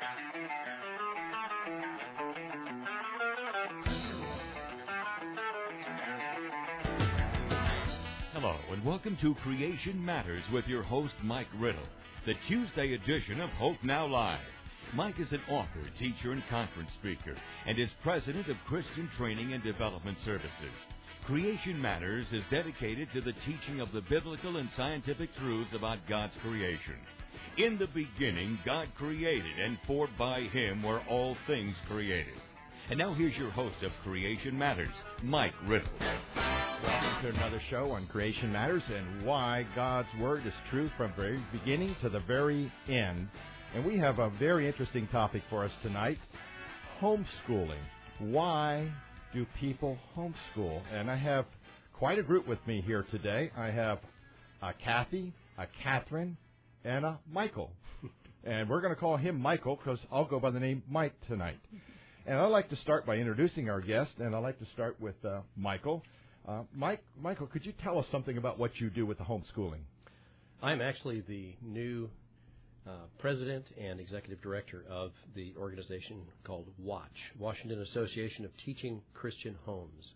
Hello, and welcome to Creation Matters with your host, Mike Riddle, the Tuesday edition of Hope Now Live. Mike is an author, teacher, and conference speaker, and is president of Christian Training and Development Services. Creation Matters is dedicated to the teaching of the biblical and scientific truths about God's creation. In the beginning, God created, and for by Him were all things created. And now here's your host of Creation Matters, Mike Riddle. Welcome to another show on Creation Matters and why God's Word is true from the very beginning to the very end. And we have a very interesting topic for us tonight, homeschooling. Why do people homeschool? And I have quite a group with me here today. I have a Kathy, a Catherine, and a Michael. And we're going to call him Michael because I'll go by the name Mike tonight. And I'd like to start by introducing our guest, and I'd like to start with Michael. Michael, could you tell us something about what you do with the homeschooling? I'm actually the new president and executive director of the organization called WATCH, Washington Association of Teaching Christian Homes.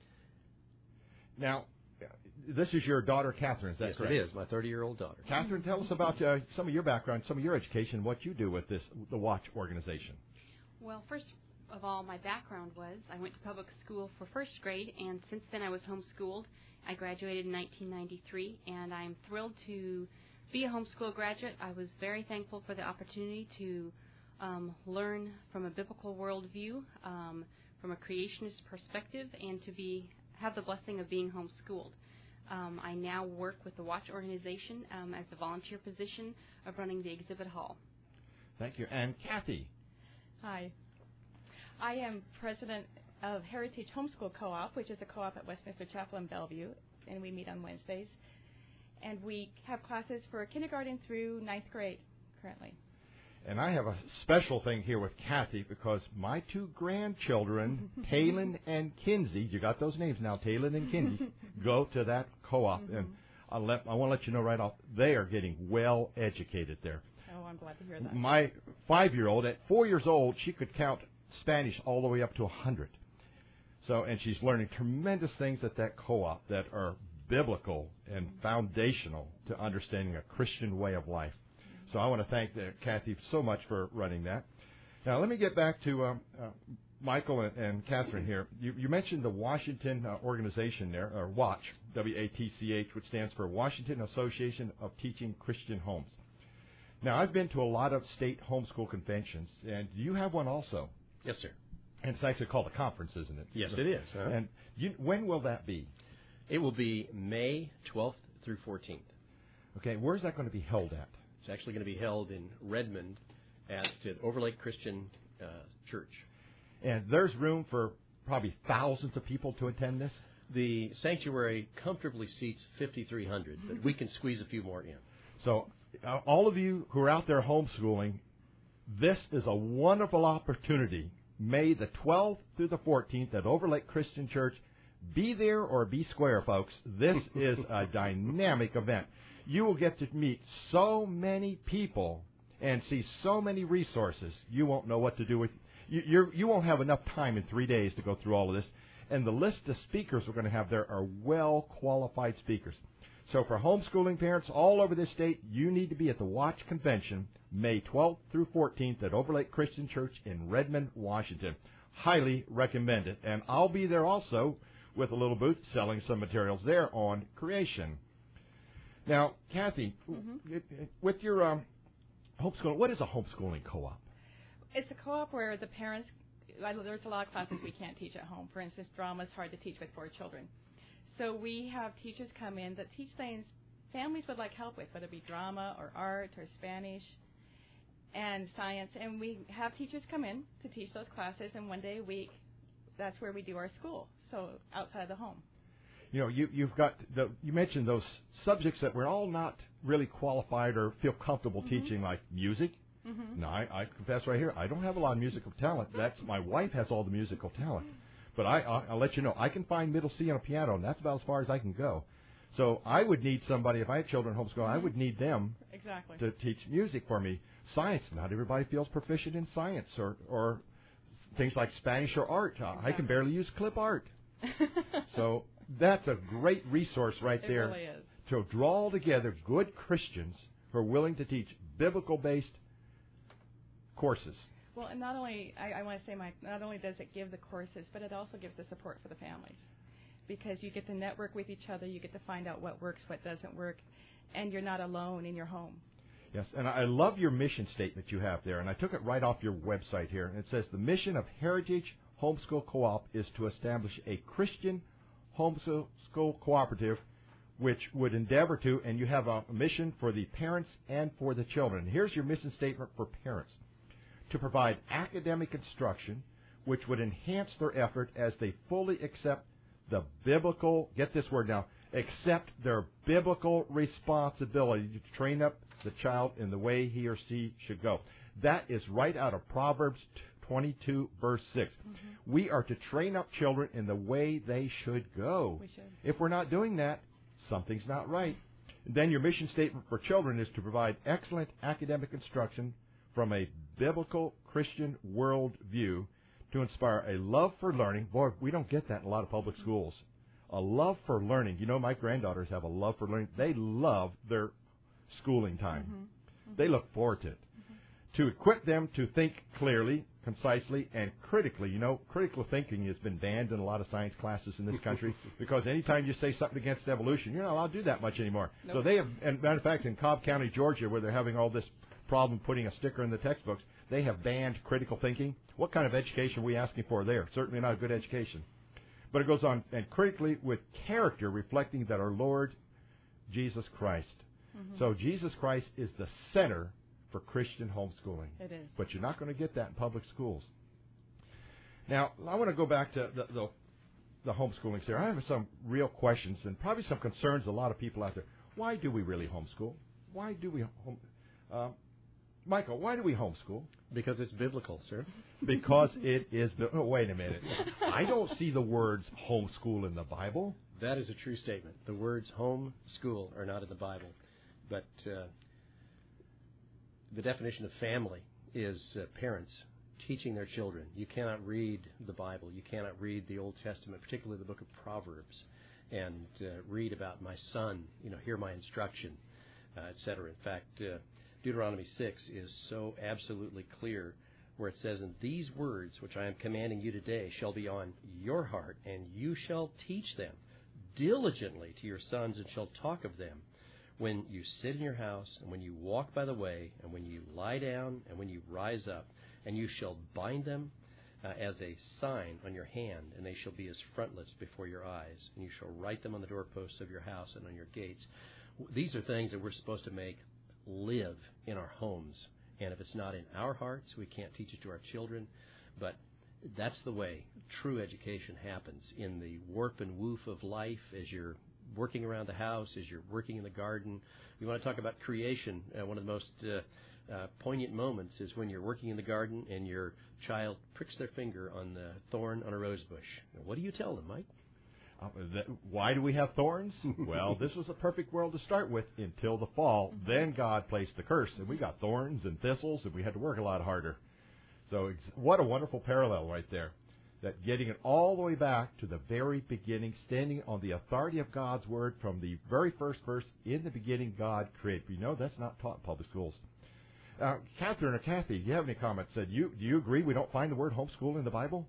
Now, this is your daughter, Catherine, is that correct? Yes, it is, my 30-year-old daughter. Catherine, tell us about some of your background, some of your education, what you do with the WATCH organization. Well, first of all, my background was I went to public school for first grade, and since then I was homeschooled. I graduated in 1993, and I'm thrilled to be a homeschool graduate. I was very thankful for the opportunity to learn from a biblical worldview, from a creationist perspective, and to have the blessing of being homeschooled. I now work with the WATCH organization as a volunteer position of running the exhibit hall. Thank you. And Kathy. Hi. I am president of Heritage Homeschool Co-op, which is a co-op at Westminster Chapel in Bellevue, and we meet on Wednesdays. And we have classes for kindergarten through 9th grade currently. And I have a special thing here with Kathy because my two grandchildren, Talon and Kinsey, you got those names now, Talon and Kinsey, go to that co-op. Mm-hmm. And I want to let you know right off, they are getting well educated there. Oh, I'm glad to hear that. My 5-year-old, at 4 years old, she could count Spanish all the way up to 100. So, and she's learning tremendous things at that co-op that are biblical and foundational to understanding a Christian way of life. So I want to thank Kathy so much for running that. Now, let me get back to Michael and Catherine here. You mentioned the Washington organization there, or WATCH, W-A-T-C-H, which stands for Washington Association of Teaching Christian Homes. Now, I've been to a lot of state homeschool conventions, and you have one also. Yes, sir. And it's actually called a conference, isn't it? Yes, it is. Huh? And when will that be? It will be May 12th through 14th. Okay, where's that going to be held at? It's actually going to be held in Redmond at the Overlake Christian Church. And there's room for probably thousands of people to attend this? The sanctuary comfortably seats 5,300, but we can squeeze a few more in. So all of you who are out there homeschooling, this is a wonderful opportunity. May the 12th through the 14th at Overlake Christian Church. Be there or be square, folks. This is a dynamic event. You will get to meet so many people and see so many resources. You won't know what to do with. You won't have enough time in 3 days to go through all of this. And the list of speakers we're going to have there are well-qualified speakers. So for homeschooling parents all over this state, you need to be at the WATCH Convention, May 12th through 14th at Overlake Christian Church in Redmond, Washington. Highly recommend it. And I'll be there also with a little booth selling some materials there on creation. Now, Kathy, with your homeschooling, what is a homeschooling co-op? It's a co-op where the parents, there's a lot of classes we can't teach at home. For instance, drama is hard to teach with 4 children. So we have teachers come in that teach things families would like help with, whether it be drama or art or Spanish and science. And we have teachers come in to teach those classes, and 1 day a week, that's where we do our school, so outside the home. You know, you've got you mentioned those subjects that we're all not really qualified or feel comfortable teaching, like music. No, I confess right here, I don't have a lot of musical talent. That's my wife has all the musical talent. But I'll let you know, I can find middle C on a piano, and that's about as far as I can go. So I would need somebody, if I had children homeschool, I would need them to teach music for me. Science. Not everybody feels proficient in science or things like Spanish or art. I can barely use clip art. So that's a great resource right there. It really is. To draw together good Christians who are willing to teach biblical-based courses. Well, and not only, I want to say, Mike, not only does it give the courses, but it also gives the support for the families. Because you get to network with each other, you get to find out what works, what doesn't work, and you're not alone in your home. Yes, and I love your mission statement you have there, and I took it right off your website here. And it says, the mission of Heritage Homeschool Co-op is to establish a Christian homeschool cooperative which would endeavor to, and you have a mission for the parents and for the children. Here's your mission statement for parents. To provide academic instruction which would enhance their effort as they fully accept the biblical, get this word now, accept their biblical responsibility to train up the child in the way he or she should go. That is right out of Proverbs 22, verse 6. Mm-hmm. We are to train up children in the way they should go. We should. If we're not doing that, something's not right. And then your mission statement for children is to provide excellent academic instruction from a biblical Christian worldview to inspire a love for learning. Boy, we don't get that in a lot of public schools. A love for learning. You know, my granddaughters have a love for learning. They love their schooling time. Mm-hmm. Mm-hmm. They look forward to it. Mm-hmm. To equip them to think clearly, concisely, and critically. You know, critical thinking has been banned in a lot of science classes in this country because anytime you say something against evolution, you're not allowed to do that much anymore. Nope. So they have, and matter of fact, in Cobb County, Georgia, where they're having all this problem putting a sticker in the textbooks, they have banned critical thinking. What kind of education are we asking for there? Certainly not a good education. But it goes on, and critically with character reflecting that our Lord Jesus Christ. Mm-hmm. So Jesus Christ is the center for Christian homeschooling. It is. But you're not going to get that in public schools. Now, I want to go back to the homeschooling here. I have some real questions and probably some concerns a lot of people out there. Why do we really homeschool? Why do we Michael, why do we homeschool? Because it's biblical, sir. Because it is. Oh, wait a minute. I don't see the words homeschool in the Bible. That is a true statement. The words home, school are not in the Bible. But the definition of family is parents teaching their children. You cannot read the Bible. You cannot read the Old Testament, particularly the book of Proverbs, and read about my son, hear my instruction, etc. In fact, Deuteronomy 6 is so absolutely clear where it says, and these words which I am commanding you today shall be on your heart, and you shall teach them diligently to your sons, and shall talk of them when you sit in your house, and when you walk by the way, and when you lie down, and when you rise up, and you shall bind them as a sign on your hand, and they shall be as frontlets before your eyes, and you shall write them on the doorposts of your house and on your gates. These are things that we're supposed to make live in our homes. And if it's not in our hearts, we can't teach it to our children. But that's the way true education happens, in the warp and woof of life as you're working around the house, as you're working in the garden. We want to talk about creation. One of the most poignant moments is when you're working in the garden and your child pricks their finger on the thorn on a rose bush. What do you tell them, Mike? Why do we have thorns? Well, this was a perfect world to start with until the fall. Mm-hmm. Then God placed the curse, and we got thorns and thistles, and we had to work a lot harder. So what a wonderful parallel right there, that getting it all the way back to the very beginning, standing on the authority of God's Word from the very first verse, in the beginning God created. That's not taught in public schools. Catherine or Kathy, do you have any comments? Do you agree we don't find the word homeschool in the Bible?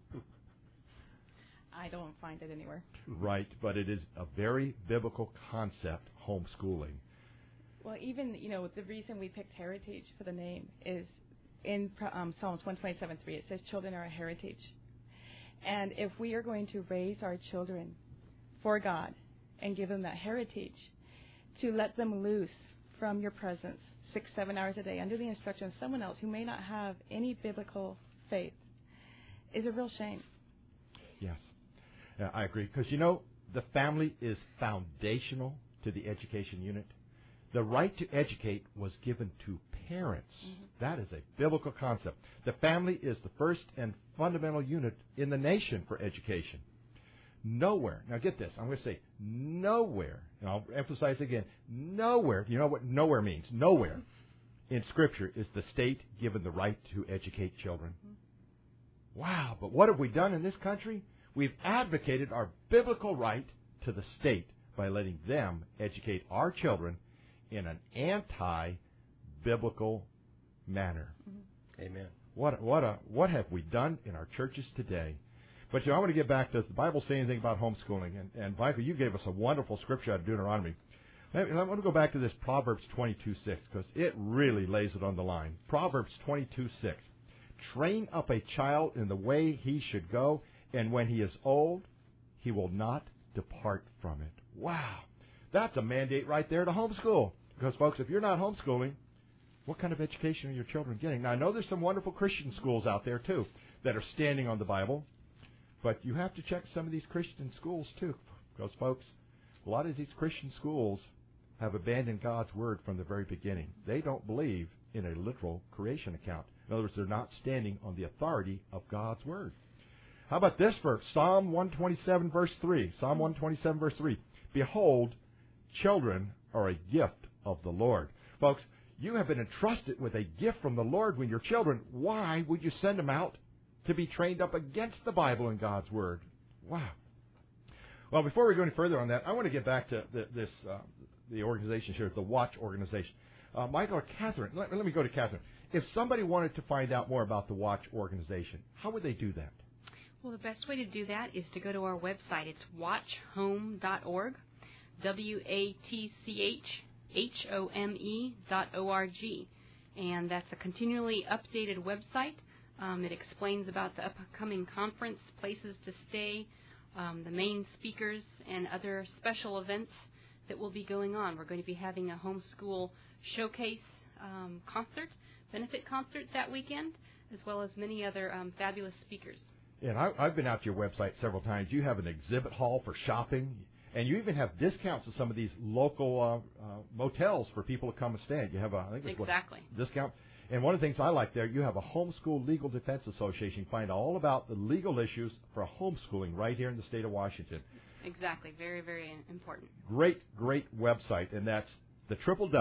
I don't find it anywhere. Right, but it is a very biblical concept, homeschooling. Well, even, the reason we picked heritage for the name is in Psalms 127:3. It says children are a heritage. And if we are going to raise our children for God and give them that heritage, to let them loose from your presence 6-7 hours a day under the instruction of someone else who may not have any biblical faith is a real shame. Yes. I agree, because, the family is foundational to the education unit. The right to educate was given to parents. Mm-hmm. That is a biblical concept. The family is the first and fundamental unit in the nation for education. Nowhere, now get this, I'm going to say nowhere, and I'll emphasize again, nowhere, you know what nowhere means? Nowhere in Scripture is the state given the right to educate children. Wow, but what have we done in this country? We've advocated our biblical right to the state by letting them educate our children in an anti-biblical manner. Amen. What have we done in our churches today? But I want to get back to, does the Bible say anything about homeschooling? And Michael, you gave us a wonderful scripture out of Deuteronomy. I want to go back to this Proverbs 22:6 because it really lays it on the line. Proverbs 22:6. Train up a child in the way he should go, and when he is old, he will not depart from it. Wow. That's a mandate right there to homeschool. Because, folks, if you're not homeschooling, what kind of education are your children getting? Now, I know there's some wonderful Christian schools out there, too, that are standing on the Bible. But you have to check some of these Christian schools, too. Because, folks, a lot of these Christian schools have abandoned God's Word from the very beginning. They don't believe in a literal creation account. In other words, they're not standing on the authority of God's Word. How about this verse? Psalm 127, verse 3. Psalm 127, verse 3. Behold, children are a gift of the Lord. Folks, you have been entrusted with a gift from the Lord when you're children. Why would you send them out to be trained up against the Bible and God's Word? Wow. Well, before we go any further on that, I want to get back to the organization here, the Watch organization. Michael or Catherine, let me go to Catherine. If somebody wanted to find out more about the Watch organization, how would they do that? Well, the best way to do that is to go to our website. It's watchhome.org, WATCHHOME.org. And that's a continually updated website. It explains about the upcoming conference, places to stay, the main speakers, and other special events that will be going on. We're going to be having a homeschool showcase concert, benefit concert that weekend, as well as many other fabulous speakers. And I've been out to your website several times. You have an exhibit hall for shopping, and you even have discounts at some of these local motels for people to come and stay. You have a, I think it's exactly. Discount. And one of the things I like there, you have a Homeschool Legal Defense Association. You find all about the legal issues for homeschooling right here in the state of Washington. Exactly. Very, very important. Great website, and that's the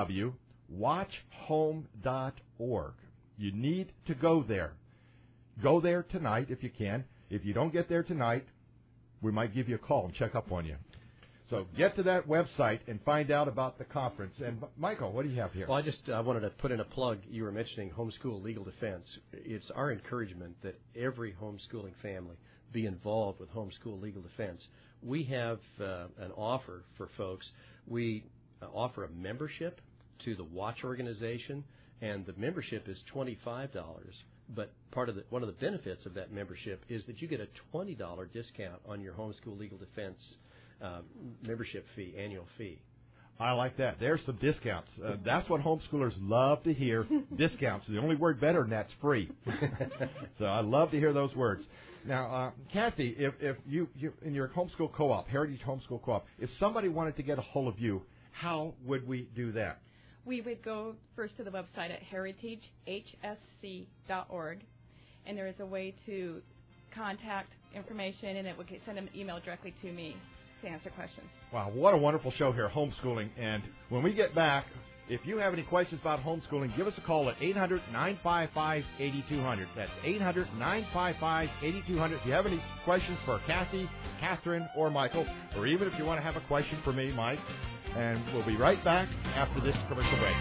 www.watchhome.org. You need to go there. Go there tonight if you can. If you don't get there tonight, we might give you a call and check up on you. So get to that website and find out about the conference. And, Michael, what do you have here? Well, I wanted to put in a plug. You were mentioning Homeschool Legal Defense. It's our encouragement that every homeschooling family be involved with Homeschool Legal Defense. We have an offer for folks. We offer a membership to the Watch organization, and the membership is $25. But one of the benefits of that membership is that you get a $20 discount on your Homeschool Legal Defense membership fee, annual fee. I like that. There's some discounts. That's what homeschoolers love to hear, discounts. The only word better than that's free. So I love to hear those words. Now, Kathy, if you in your homeschool co-op, Heritage Homeschool Co-op, if somebody wanted to get a hold of you, how would we do that? We would go first to the website at heritagehsc.org, and there is a way to contact information, and it would send an email directly to me to answer questions. Wow, what a wonderful show here, homeschooling. And when we get back, if you have any questions about homeschooling, give us a call at 800-955-8200. That's 800-955-8200. If you have any questions for Kathy, Catherine, or Michael, or even if you want to have a question for me, Mike, and we'll be right back after this commercial break.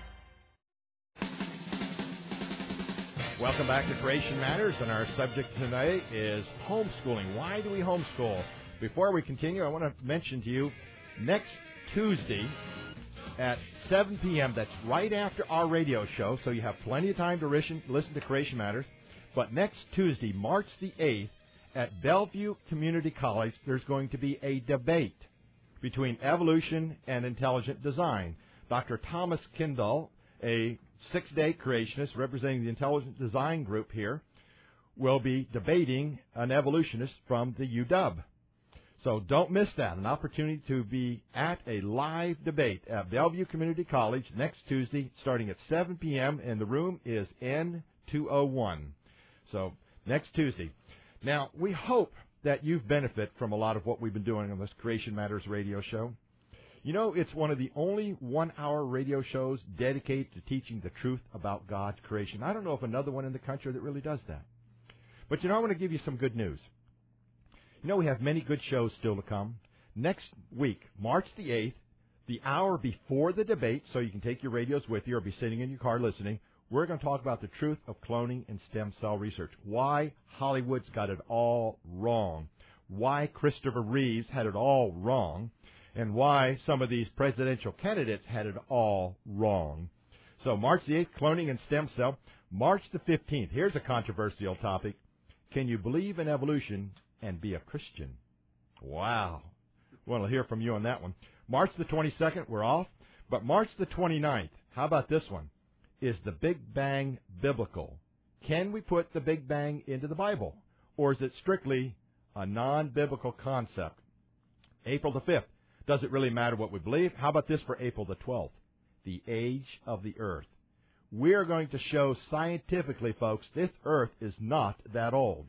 Welcome back to Creation Matters, and our subject tonight is homeschooling. Why do we homeschool? Before we continue, I want to mention to you, next Tuesday at 7 p.m., that's right after our radio show, so you have plenty of time to listen to Creation Matters. But next Tuesday, March the 8th, at Bellevue Community College, there's going to be a debate between evolution and intelligent design. Dr. Thomas Kindle, a six-day creationist representing the intelligent design group here, will be debating an evolutionist from the UW. So don't miss that, an opportunity to be at a live debate at Bellevue Community College next Tuesday starting at 7 p.m., and the room is N201. So next Tuesday. Now, we hope that you've benefited from a lot of what we've been doing on this Creation Matters radio show. You know, it's one of the only 1-hour radio shows dedicated to teaching the truth about God's creation. I don't know of another one in the country that really does that. But, you know, I want to give you some good news. You know, we have many good shows still to come. Next week, March the 8th, the hour before the debate, so you can take your radios with you or be sitting in your car listening, we're going to talk about the truth of cloning and stem cell research. Why Hollywood's got it all wrong. Why Christopher Reeves had it all wrong. And why some of these presidential candidates had it all wrong. So March the 8th, cloning and stem cell. March the 15th, here's a controversial topic. Can you believe in evolution and be a Christian? Wow. We'll hear from you on that one. March the 22nd, we're off. But March the 29th, how about this one? Is the Big Bang biblical? Can we put the Big Bang into the Bible? Or is it strictly a non-biblical concept? April the 5th. Does it really matter what we believe? How about this for April the 12th? The age of the earth. We're going to show scientifically, folks, this earth is not that old.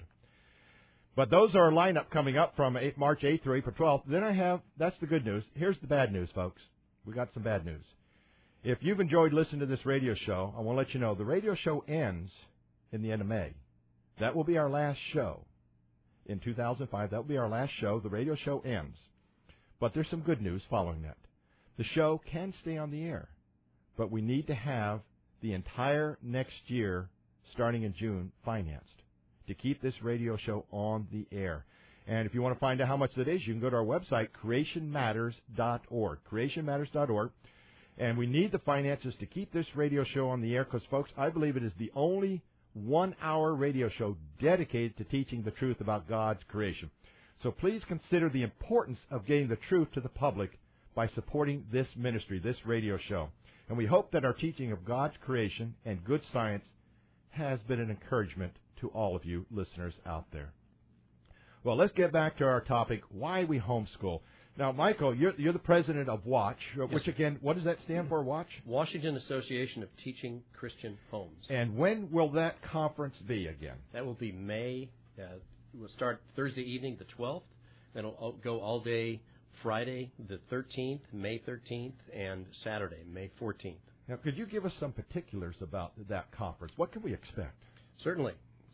But those are our lineup coming up from March 8th through April 12th. Then that's the good news. Here's the bad news, folks. We got some bad news. If you've enjoyed listening to this radio show, I want to let you know the radio show ends in the end of May. That will be our last show. In 2005, that will be our last show. The radio show ends. But there's some good news following that. The show can stay on the air, but we need to have the entire next year, starting in June, financed to keep this radio show on the air. And if you want to find out how much that is, you can go to our website, creationmatters.org, creationmatters.org. And we need the finances to keep this radio show on the air because, folks, I believe it is the only 1-hour radio show dedicated to teaching the truth about God's creation. So please consider the importance of getting the truth to the public by supporting this ministry, this radio show. And we hope that our teaching of God's creation and good science has been an encouragement to all of you listeners out there. Well, let's get back to our topic, why we homeschool. Now, Michael, you're the president of WATCH, which, again, what does that stand for, WATCH? Washington Association of Teaching Christian Homes. And when will that conference be again? That will be May. We'll start Thursday evening, the 12th. Then it'll go all day Friday, the 13th, May 13th, and Saturday, May 14th. Now, could you give us some particulars about that conference? What can we expect? Certainly.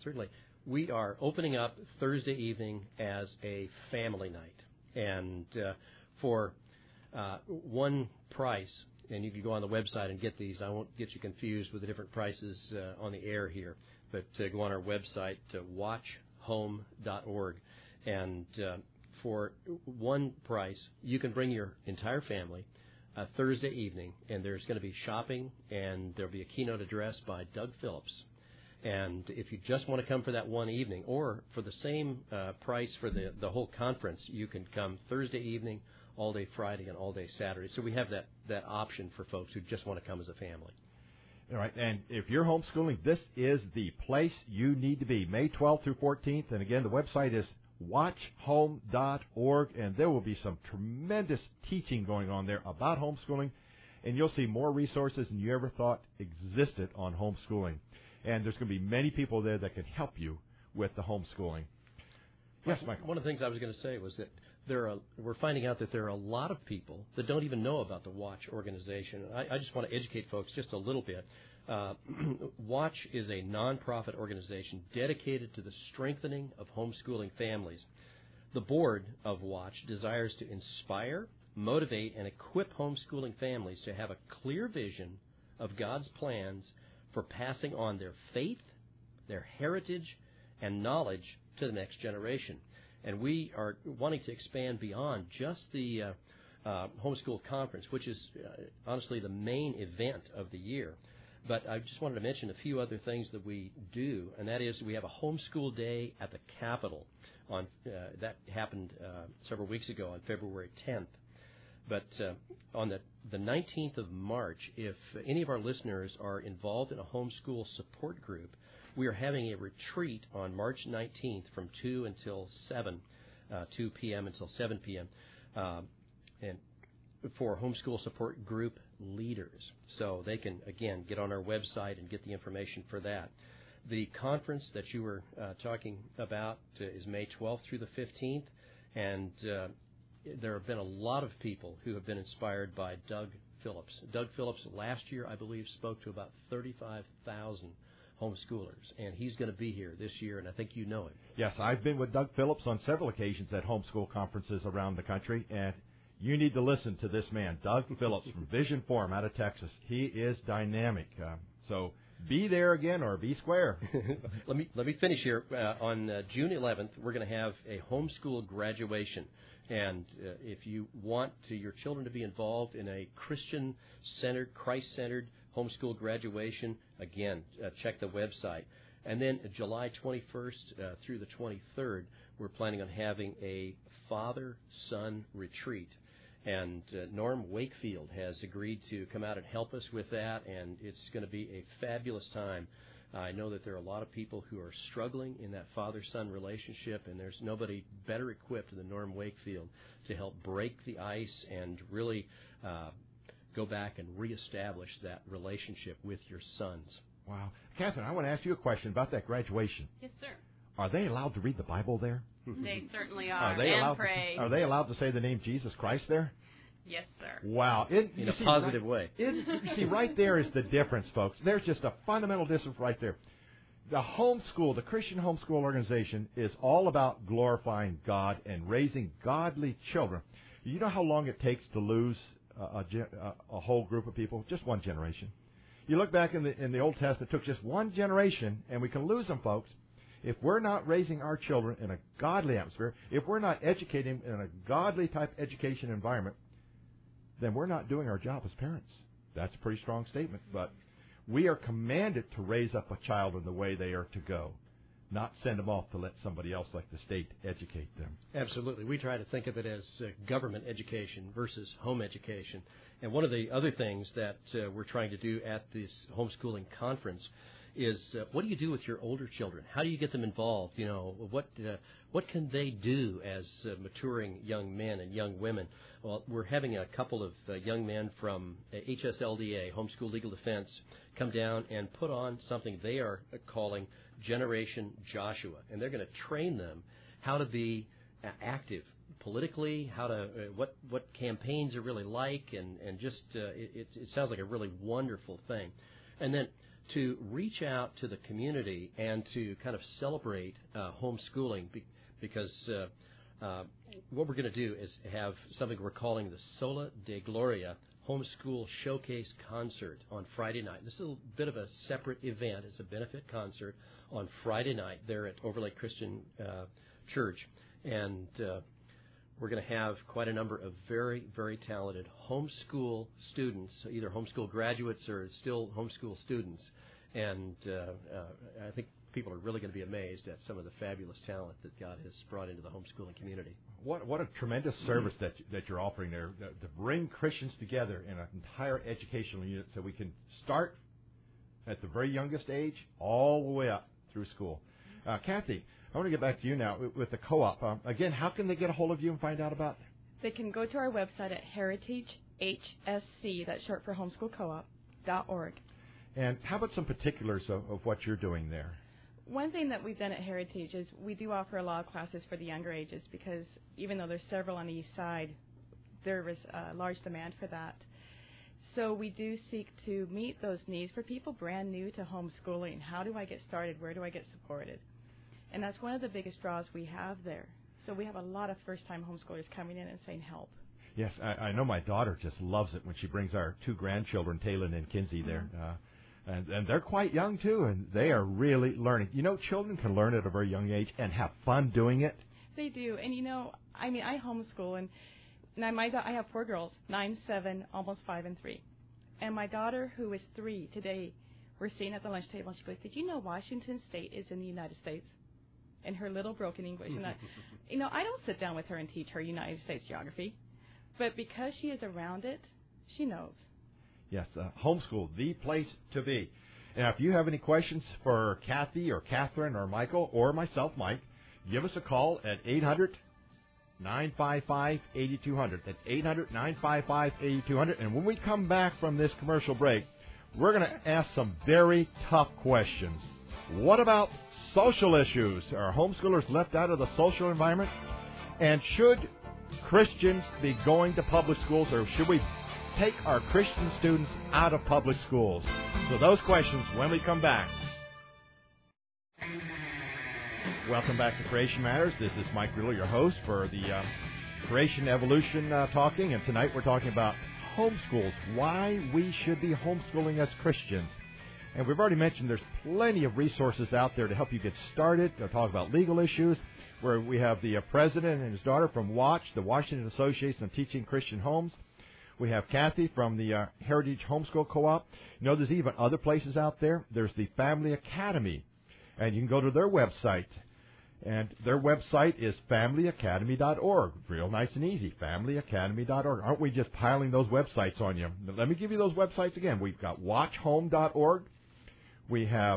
We are opening up Thursday evening as a family night. And for one price, and you can go on the website and get these. I won't get you confused with the different prices on the air here, but go on our website, watchhome.org, and for one price, you can bring your entire family Thursday evening, and there's going to be shopping, and there'll be a keynote address by Doug Phillips. And if you just want to come for that one evening, or for the same price for the whole conference, you can come Thursday evening, all day Friday, and all day Saturday. So we have that option for folks who just want to come as a family. All right, and if you're homeschooling, this is the place you need to be, May 12th through 14th. And again, the website is watchhome.org, and there will be some tremendous teaching going on there about homeschooling, and you'll see more resources than you ever thought existed on homeschooling. And there's going to be many people there that can help you with the homeschooling. Yes, Michael. One of the things I was going to say was that we're finding out that there are a lot of people that don't even know about the WATCH organization. I just want to educate folks just a little bit. WATCH is a nonprofit organization dedicated to the strengthening of homeschooling families. The board of WATCH desires to inspire, motivate, and equip homeschooling families to have a clear vision of God's plans for passing on their faith, their heritage, and knowledge to the next generation. And we are wanting to expand beyond just the homeschool conference, which is honestly the main event of the year. But I just wanted to mention a few other things that we do, and that is we have a homeschool day at the Capitol. That happened several weeks ago on February 10th. But on the 19th of March, if any of our listeners are involved in a homeschool support group, we are having a retreat on March 19th from 2 until 7, 2 p.m. until 7 p.m., and for homeschool support group leaders. So they can, again, get on our website and get the information for that. The conference that you were talking about is May 12th through the 15th, and there have been a lot of people who have been inspired by Doug Phillips. Doug Phillips last year, I believe, spoke to about 35,000 homeschoolers, and he's going to be here this year, and I think you know him. Yes, I've been with Doug Phillips on several occasions at homeschool conferences around the country, and you need to listen to this man, Doug Phillips from Vision Forum out of Texas. He is dynamic. So be there again or be square. Let me finish here. On June 11th, we're going to have a homeschool graduation. And if you want your children to be involved in a Christian-centered, Christ-centered homeschool graduation, again, check the website. And then July 21st through the 23rd, we're planning on having a father-son retreat. And Norm Wakefield has agreed to come out and help us with that, and it's going to be a fabulous time. I know that there are a lot of people who are struggling in that father-son relationship, and there's nobody better equipped than Norm Wakefield to help break the ice and really go back and reestablish that relationship with your sons. Wow. Catherine, I want to ask you a question about that graduation. Yes, sir. Are they allowed to read the Bible there? They certainly are. Allowed pray. Are they allowed to say the name Jesus Christ there? Yes, sir. Wow. In a positive way. You see, right there is the difference, folks. There's just a fundamental difference right there. The homeschool, the Christian homeschool organization, is all about glorifying God and raising godly children. You know how long it takes to lose a whole group of people? Just one generation. You look back in the Old Testament, it took just one generation, and we can lose them, folks. If we're not raising our children in a godly atmosphere, if we're not educating them in a godly type education environment, then we're not doing our job as parents. That's a pretty strong statement. But we are commanded to raise up a child in the way they are to go, not send them off to let somebody else like the state educate them. Absolutely. We try to think of it as government education versus home education. And one of the other things that we're trying to do at this homeschooling conference is what do you do with your older children? How do you get them involved? You know, what can they do as maturing young men and young women? Well, we're having a couple of young men from HSLDA, Homeschool Legal Defense, come down and put on something they are calling Generation Joshua, and they're going to train them how to be active politically, how to what campaigns are really like, and just it sounds like a really wonderful thing. And then to reach out to the community and to kind of celebrate homeschooling, because what we're going to do is have something we're calling the Sola de Gloria Homeschool Showcase Concert on Friday night. This is a bit of a separate event. It's a benefit concert on Friday night there at Overlake Christian Church. And we're going to have quite a number of very, very talented homeschool students, either homeschool graduates or still homeschool students. And I think people are really going to be amazed at some of the fabulous talent that God has brought into the homeschooling community. What a tremendous service that you're offering there, to bring Christians together in an entire educational unit so we can start at the very youngest age all the way up through school. Kathy, I want to get back to you now with the co-op. Again, how can they get a hold of you and find out about it? They can go to our website at heritagehsc, that's short for homeschoolcoop.org. And how about some particulars of what you're doing there? One thing that we've done at Heritage is we do offer a lot of classes for the younger ages, because even though there's several on the east side, there is a large demand for that. So we do seek to meet those needs for people brand new to homeschooling. How do I get started? Where do I get supported? And that's one of the biggest draws we have there. So we have a lot of first-time homeschoolers coming in and saying help. Yes, I know my daughter just loves it when she brings our two grandchildren, Taylor and Kinsey, there. And they're quite young, too, and they are really learning. You know, children can learn at a very young age and have fun doing it. They do. And, you know, I mean, I homeschool, and now I have 4 girls, 9, 7, almost 5, and 3. And my daughter, who is 3 today, we're sitting at the lunch table, and she goes, did you know Washington State is in the United States? In her little broken English. And I don't sit down with her and teach her United States geography. But because she is around it, she knows. Yes, homeschool, the place to be. Now, if you have any questions for Kathy or Catherine or Michael or myself, Mike, give us a call at 800-955-8200. That's 800-955-8200. And when we come back from this commercial break, we're going to ask some very tough questions. What about social issues? Are homeschoolers left out of the social environment? And should Christians be going to public schools, or should we take our Christian students out of public schools? So those questions when we come back. Welcome back to Creation Matters. This is Mike Riddle, your host for the Creation Evolution Talking, and tonight we're talking about homeschools, why we should be homeschooling as Christians. And we've already mentioned there's plenty of resources out there to help you get started. They'll talk about legal issues, where we have the president and his daughter from WATCH, the Washington Association of Teaching Christian Homes. We have Kathy from the Heritage Homeschool Co-op. You know, there's even other places out there. There's the Family Academy, and you can go to their website. And their website is familyacademy.org. Real nice and easy, familyacademy.org. Aren't we just piling those websites on you? Let me give you those websites again. We've got watchhome.org. We have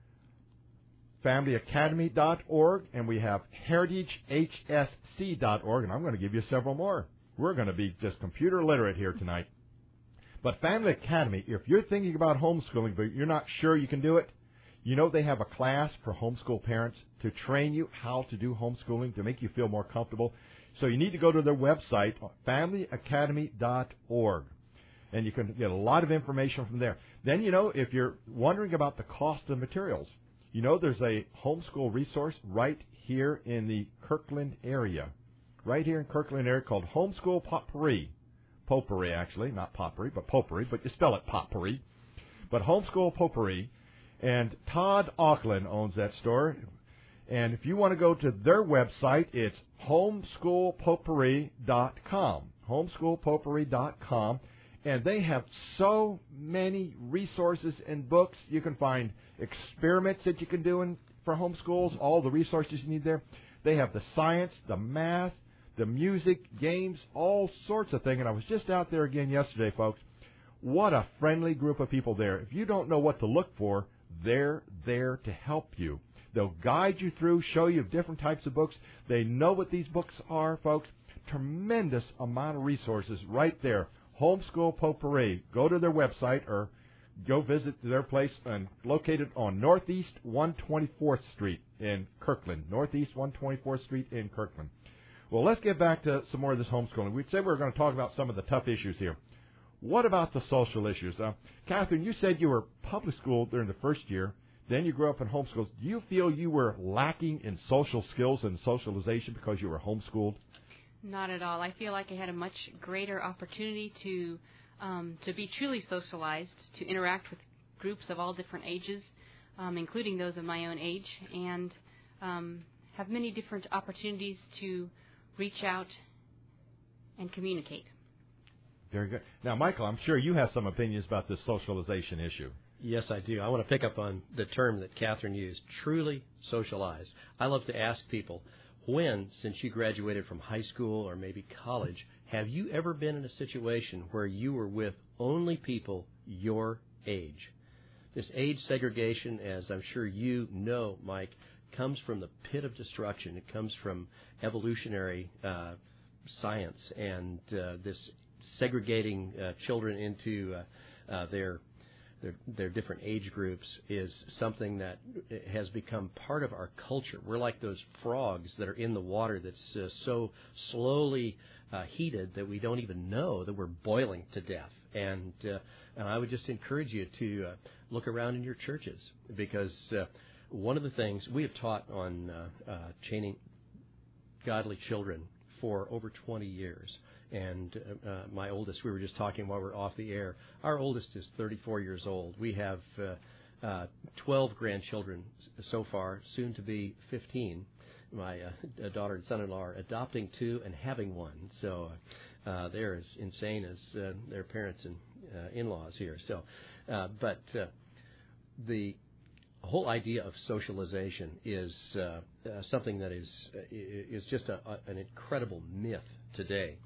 familyacademy.org, and we have heritagehsc.org, and I'm going to give you several more. We're going to be just computer literate here tonight. But Family Academy, if you're thinking about homeschooling but you're not sure you can do it, you know they have a class for homeschool parents to train you how to do homeschooling, to make you feel more comfortable. So you need to go to their website, familyacademy.org, and you can get a lot of information from there. Then, you know, if you're wondering about the cost of materials, you know there's a homeschool resource right here in the Kirkland area. Right here in Kirkland area called Homeschool Potpourri. Potpourri, actually, not potpourri, but potpourri, but you spell it potpourri. But Homeschool Potpourri. And Todd Auckland owns that store. And if you want to go to their website, it's homeschoolpotpourri.com. Homeschoolpotpourri.com. And they have so many resources and books. You can find experiments that you can do for homeschools, all the resources you need there. They have the science, the math, the music, games, all sorts of things. And I was just out there again yesterday, folks. What a friendly group of people there. If you don't know what to look for, they're there to help you. They'll guide you through, show you different types of books. They know what these books are, folks. Tremendous amount of resources right there. Homeschool Potpourri. Go to their website or go visit their place, and located on Northeast 124th Street in Kirkland. Northeast 124th Street in Kirkland. Well, let's get back to some more of this homeschooling. We said we were going to talk about some of the tough issues here. What about the social issues? Catherine, you said you were public school during the first year. Then you grew up in homeschools. Do you feel you were lacking in social skills and socialization because you were homeschooled? Not at all. I feel like I had a much greater opportunity to be truly socialized, to interact with groups of all different ages, including those of my own age, and have many different opportunities to reach out and communicate. Very good. Now, Michael, I'm sure you have some opinions about this socialization issue. Yes, I do. I want to pick up on the term that Catherine used, truly socialized. I love to ask people, when, since you graduated from high school or maybe college, have you ever been in a situation where you were with only people your age? This age segregation, as I'm sure you know, Mike, comes from the pit of destruction. It comes from evolutionary science, and this segregating children into their different age groups is something that has become part of our culture. We're like those frogs that are in the water that's so slowly heated that we don't even know that we're boiling to death. And I would just encourage you to look around in your churches, because one of the things we have taught on training godly children for over 20 years. And my oldest, we were just talking while we were off the air, our oldest is 34 years old. We have 12 grandchildren so far, soon to be 15. My daughter and son-in-law are adopting 2 and having 1. So they're as insane as their parents and in-laws here. So, but the whole idea of socialization is something that is just an incredible myth today.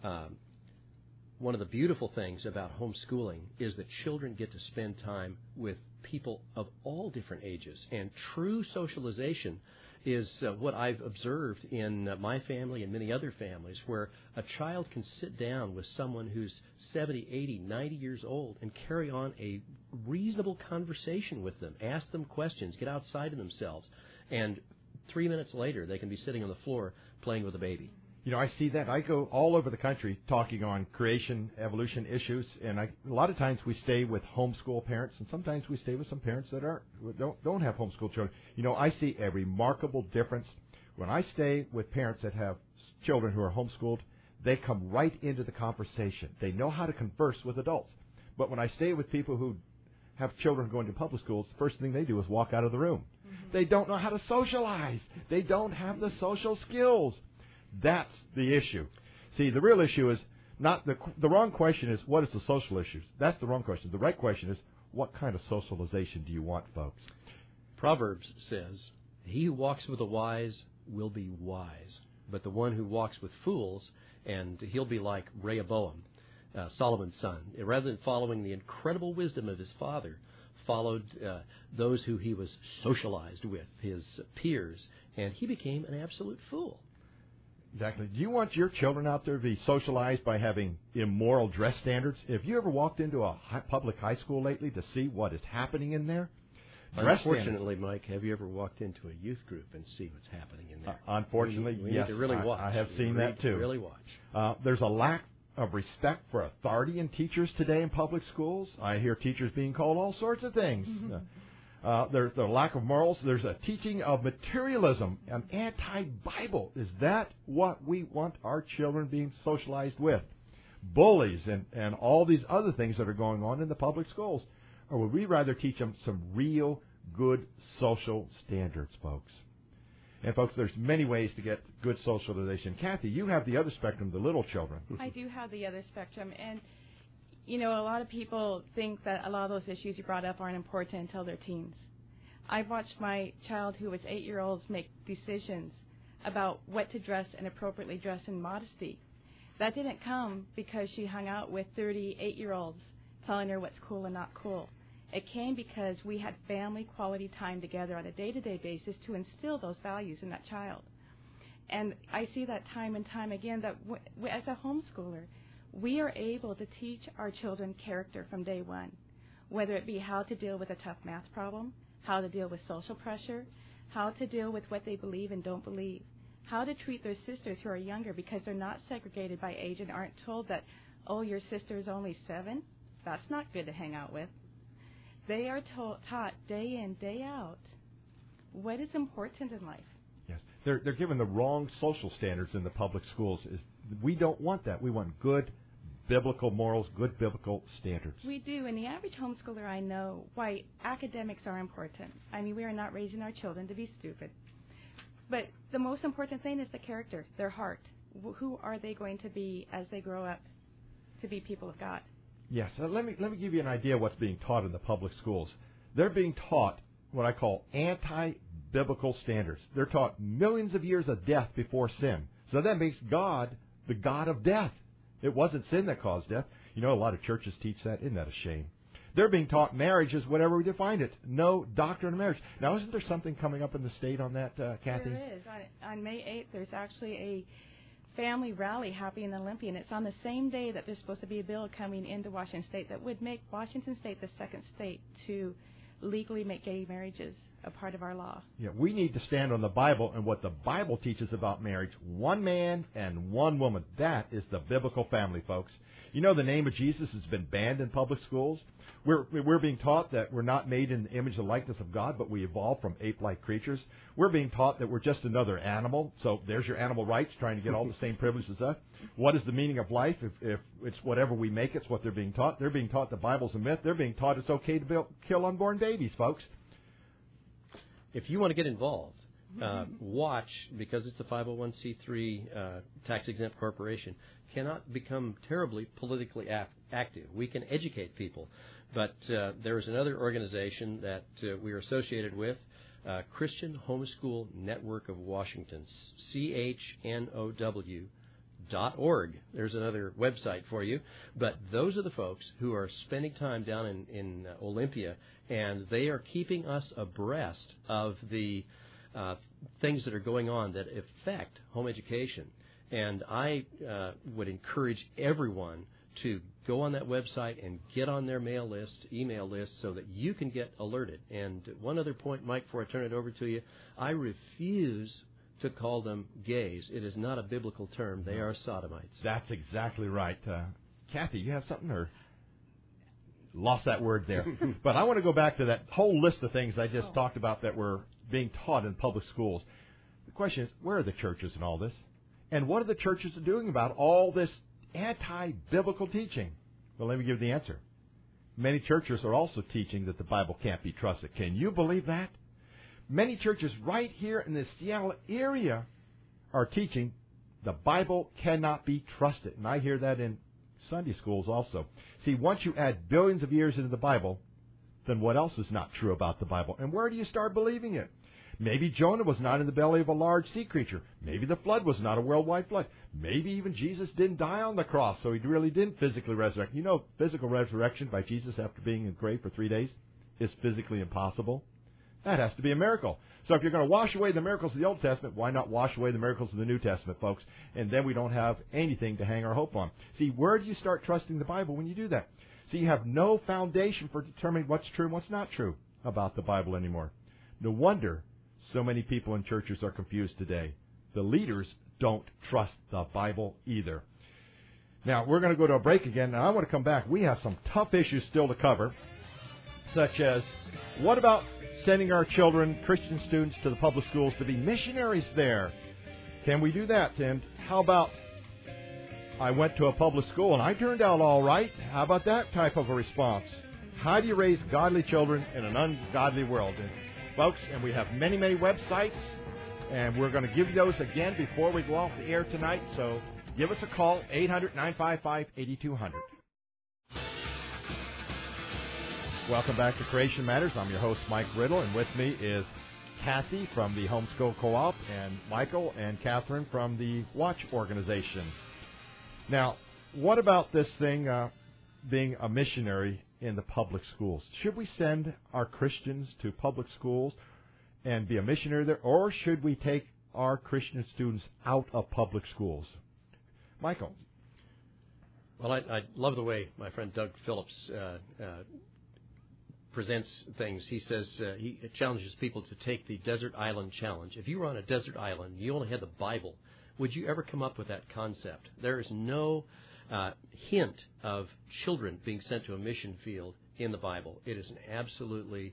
One of the beautiful things about homeschooling is that children get to spend time with people of all different ages. And true socialization is what I've observed in my family and many other families, where a child can sit down with someone who's 70, 80, 90 years old and carry on a reasonable conversation with them, ask them questions, get outside of themselves, and 3 minutes later they can be sitting on the floor playing with a baby. You know, I see that. I go all over the country talking on creation, evolution issues, and a lot of times we stay with homeschool parents, and sometimes we stay with some parents that don't have homeschool children. You know, I see a remarkable difference. When I stay with parents that have children who are homeschooled, they come right into the conversation. They know how to converse with adults. But when I stay with people who have children going to public schools, the first thing they do is walk out of the room. Mm-hmm. They don't know how to socialize. They don't have the social skills. That's the issue. See, the real issue is not the wrong question is, what is the social issues? That's the wrong question. The right question is, what kind of socialization do you want, folks? Proverbs says, he who walks with the wise will be wise, but the one who walks with fools, and he'll be like Rehoboam, Solomon's son. Rather than following the incredible wisdom of his father, followed those who he was socialized with, his peers, and he became an absolute fool. Exactly. Do you want your children out there to be socialized by having immoral dress standards? Have you ever walked into a public high school lately to see what is happening in there? Unfortunately, Mike, have you ever walked into a youth group and see what's happening in there? Unfortunately, we yes. need to really watch. I have seen that too. Really watch. There's a lack of respect for authority in teachers today in public schools. I hear teachers being called all sorts of things. There's the lack of morals. There's a teaching of materialism and anti-Bible. Is that what we want our children being socialized with? Bullies and all these other things that are going on in the public schools? Or would we rather teach them some real good social standards, folks? And, folks, there's many ways to get good socialization. Kathy, you have the other spectrum, the little children. I do have the other spectrum. And, you know, a lot of people think that a lot of those issues you brought up aren't important until they're teens. I've watched my child who was 8-year-olds make decisions about what to dress and appropriately dress in modesty. That didn't come because she hung out with 38-year-olds telling her what's cool and not cool. It came because we had family quality time together on a day-to-day basis to instill those values in that child. And I see that time and time again that as a homeschooler, we are able to teach our children character from day one, whether it be how to deal with a tough math problem, how to deal with social pressure, how to deal with what they believe and don't believe, how to treat their sisters who are younger because they're not segregated by age and aren't told that, oh, your sister is only 7. That's not good to hang out with. They are taught day in, day out what is important in life. Yes, they're given the wrong social standards in the public schools. We don't want that. We want good biblical morals, good biblical standards. We do, and the average homeschooler I know, why academics are important. I mean, we are not raising our children to be stupid. But the most important thing is the character, their heart. Who are they going to be as they grow up to be people of God? Yes. Let me give you an idea of what's being taught in the public schools. They're being taught what I call anti-biblical standards. They're taught millions of years of death before sin. So that makes God the God of death. It wasn't sin that caused death. You know, a lot of churches teach that. Isn't that a shame? They're being taught marriage is whatever we define it. No doctrine of marriage. Now, isn't there something coming up in the state on that, Kathy? There is. On May 8th, there's actually a family rally happening in Olympia, and it's on the same day that there's supposed to be a bill coming into Washington State that would make Washington State the second state to legally make gay marriages a part of our law. Yeah, we need to stand on the Bible and what the Bible teaches about marriage. One man and one woman. That is the biblical family, folks. You know, the name of Jesus has been banned in public schools. We're being taught that we're not made in the image and likeness of God, but we evolved from ape-like creatures. We're being taught that we're just another animal. So there's your animal rights, trying to get all the same privileges as us. What is the meaning of life? If it's whatever we make, it's what they're being taught. They're being taught the Bible's a myth. They're being taught it's okay to kill unborn babies, folks. If you want to get involved, watch, because it's a 501c3 tax-exempt corporation, cannot become terribly politically active. We can educate people. But there is another organization that we are associated with, Christian Homeschool Network of Washington, CHNOW.org. There's another website for you. But those are the folks who are spending time down in Olympia, and they are keeping us abreast of the things that are going on that affect home education. And I would encourage everyone to go on that website and get on their email list, so that you can get alerted. And one other point, Mike, before I turn it over to you, I refuse to call them gays. It is not a biblical term. They are sodomites. That's exactly right. Kathy, you have something, or lost that word there? But I want to go back to that whole list of things I just talked about that were being taught in public schools. The question is, where are the churches in all this? And what are the churches doing about all this anti-biblical teaching? Well, let me give you the answer. Many churches are also teaching that the Bible can't be trusted. Can you believe that? Many churches right here in the Seattle area are teaching the Bible cannot be trusted. And I hear that in Sunday schools also. See, once you add billions of years into the Bible, then what else is not true about the Bible? And where do you start believing it? Maybe Jonah was not in the belly of a large sea creature. Maybe the flood was not a worldwide flood. Maybe even Jesus didn't die on the cross, so he really didn't physically resurrect. You know, physical resurrection by Jesus after being in the grave for 3 days is physically impossible. That has to be a miracle. So if you're going to wash away the miracles of the Old Testament, why not wash away the miracles of the New Testament, folks? And then we don't have anything to hang our hope on. See, where do you start trusting the Bible when you do that? See, you have no foundation for determining what's true and what's not true about the Bible anymore. No wonder so many people in churches are confused today. The leaders don't trust the Bible either. Now, we're going to go to a break again, and I want to come back. We have some tough issues still to cover, such as what about sending our children, Christian students, to the public schools to be missionaries there? Can we do that? And how about I went to a public school and I turned out all right? How about that type of a response? How do you raise godly children in an ungodly world? And folks, and we have many, many websites, and we're going to give you those again before we go off the air tonight. So give us a call, 800-955-8200. Welcome back to Creation Matters. I'm your host, Mike Riddle, and with me is Kathy from the Homeschool Co-op and Michael and Catherine from the Watch Organization. Now, what about this thing being a missionary in the public schools? Should we send our Christians to public schools and be a missionary there, or should we take our Christian students out of public schools? Michael. Well, I love the way my friend Doug Phillips presents things. He says he challenges people to take the Desert Island Challenge. If you were on a desert island, you only had the Bible, would you ever come up with that concept? There is no hint of children being sent to a mission field in the Bible. It is an absolutely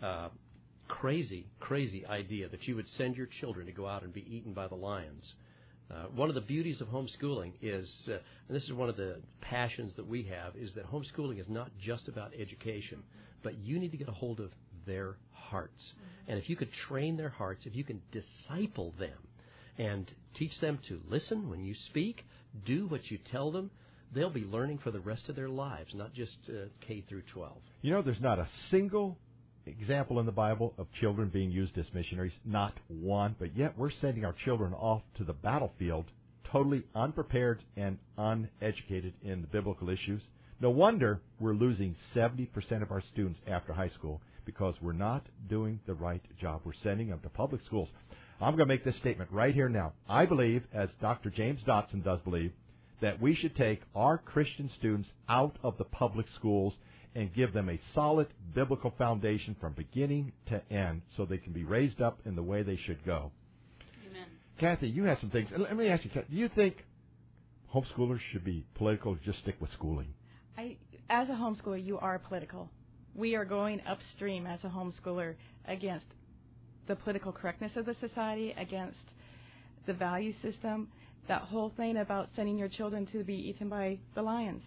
crazy idea that you would send your children to go out and be eaten by the lions. One of the beauties of homeschooling is, and this is one of the passions that we have, is that homeschooling is not just about education, but you need to get a hold of their hearts. And if you could train their hearts, if you can disciple them and teach them to listen when you speak, do what you tell them, they'll be learning for the rest of their lives, not just K through 12. You know, there's not a single example in the Bible of children being used as missionaries, not one, but yet we're sending our children off to the battlefield totally unprepared and uneducated in the biblical issues. No wonder we're losing 70% of our students after high school because we're not doing the right job. We're sending them to public schools. I'm going to make this statement right here now. I believe, as Dr. James Dotson does believe, that we should take our Christian students out of the public schools and give them a solid biblical foundation from beginning to end so they can be raised up in the way they should go. Amen. Kathy, you have some things. Let me ask you, do you think homeschoolers should be political or just stick with schooling? As a homeschooler, you are political. We are going upstream as a homeschooler against the political correctness of the society, against the value system, that whole thing about sending your children to be eaten by the lions.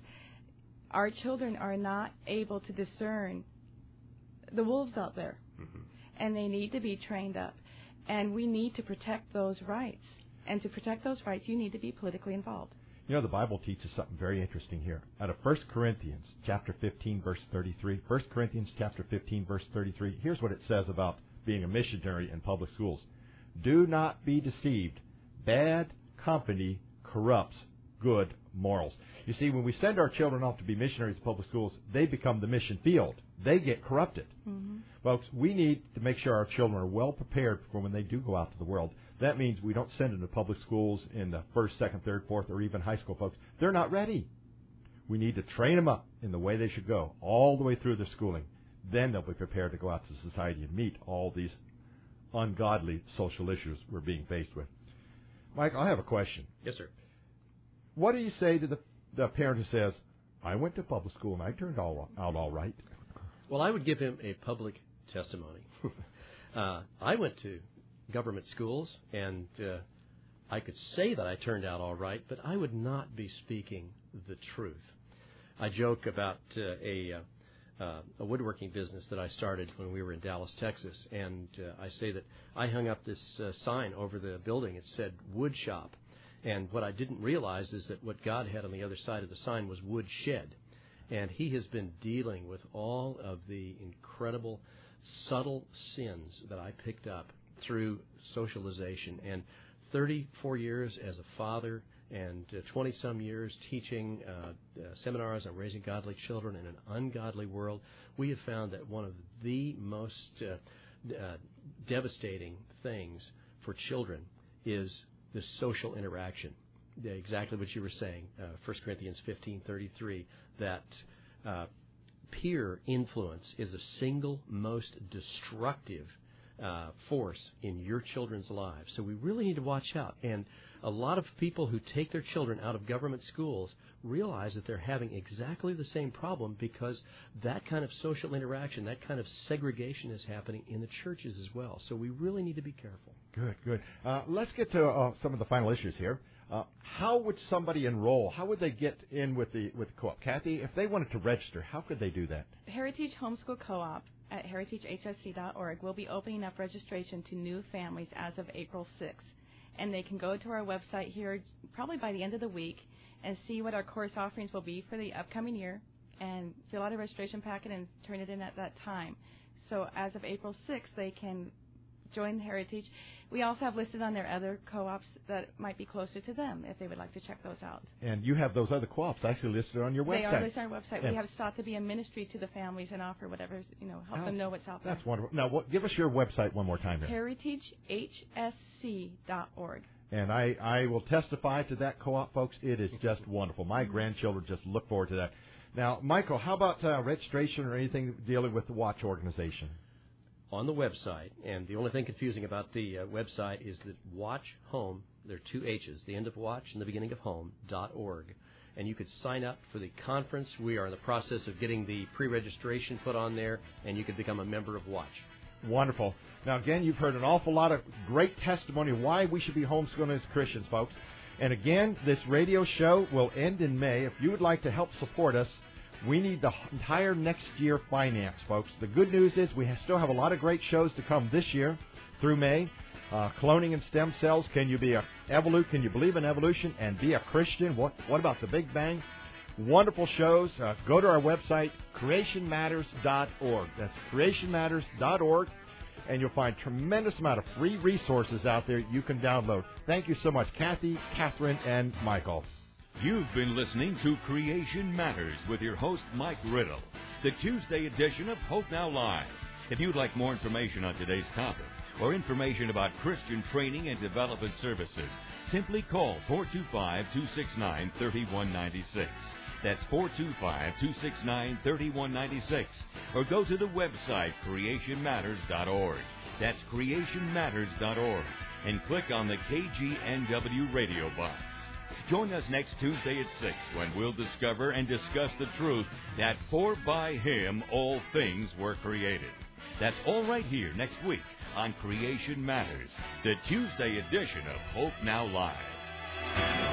Our children are not able to discern the wolves out there, and they need to be trained up, and we need to protect those rights. And to protect those rights, you need to be politically involved. You know, the Bible teaches something very interesting here. Out of 1 Corinthians chapter 15, verse 33, 1 Corinthians chapter 15, verse 33, here's what it says about being a missionary in public schools. Do not be deceived. Bad company corrupts good morals. You see, when we send our children off to be missionaries in public schools, they become the mission field. They get corrupted. Folks, we need to make sure our children are well prepared for when they do go out to the world. That means we don't send them to public schools in the first, second, third, fourth, or even high school, folks. They're not ready. We need to train them up in the way they should go, all the way through their schooling. Then they'll be prepared to go out to society and meet all these ungodly social issues we're being faced with. Mike, I have a question. Yes, sir. What do you say to the parent who says, I went to public school and I turned out all right? Well, I would give him a public testimony. I went to government schools, and I could say that I turned out all right, but I would not be speaking the truth. I joke about a woodworking business that I started when we were in Dallas, Texas, and I say that I hung up this sign over the building. It said wood shop, and what I didn't realize is that what God had on the other side of the sign was wood shed, and He has been dealing with all of the incredible subtle sins that I picked up through socialization, and 34 years as a father and 20-some years teaching seminars on raising godly children in an ungodly world, we have found that one of the most devastating things for children is the social interaction. Exactly what you were saying, 1 Corinthians 15:33, that peer influence is the single most destructive force in your children's lives. So we really need to watch out. And a lot of people who take their children out of government schools realize that they're having exactly the same problem because that kind of social interaction, that kind of segregation is happening in the churches as well. So we really need to be careful. Good. Let's get to some of the final issues here. How would somebody enroll? How would they get in with the co-op? Kathy, if they wanted to register, how could they do that? Heritage Homeschool Co-op at heritagehsc.org will be opening up registration to new families as of April 6th. And they can go to our website here probably by the end of the week and see what our course offerings will be for the upcoming year and fill out a registration packet and turn it in at that time. So as of April 6th, they can join Heritage. We also have listed on there other co-ops that might be closer to them if they would like to check those out. And you have those other co-ops actually listed on your website. They are listed on our website. Yeah. We have sought to be a ministry to the families and offer whatever, help them know what's out there. That's wonderful. Now, give us your website one more time here. heritagehsc.org. And I will testify to that co-op, folks. It is just wonderful. My grandchildren just look forward to that. Now, Michael, how about registration or anything dealing with the Watch organization? On the website, and the only thing confusing about the website is that Watch Home, there are two H's, the end of Watch and the beginning of Home.org. And you could sign up for the conference. We are in the process of getting the pre-registration put on there, and you could become a member of Watch. Wonderful. Now, again, you've heard an awful lot of great testimony why we should be homeschooling as Christians, folks. And again, this radio show will end in May. If you would like to help support us, we need the entire next year finance, folks. The good news is we still have a lot of great shows to come this year through May. Cloning and stem cells. Can you believe in evolution and be a Christian? What about the Big Bang? Wonderful shows. Go to our website, creationmatters.org. That's creationmatters.org. And you'll find a tremendous amount of free resources out there you can download. Thank you so much, Kathy, Catherine, and Michael. You've been listening to Creation Matters with your host, Mike Riddle, the Tuesday edition of Hope Now Live. If you'd like more information on today's topic or information about Christian training and development services, simply call 425-269-3196. That's 425-269-3196. Or go to the website, creationmatters.org. That's creationmatters.org. And click on the KGNW radio box. Join us next Tuesday at 6 when we'll discover and discuss the truth that for by Him all things were created. That's all right here next week on Creation Matters, the Tuesday edition of Hope Now Live.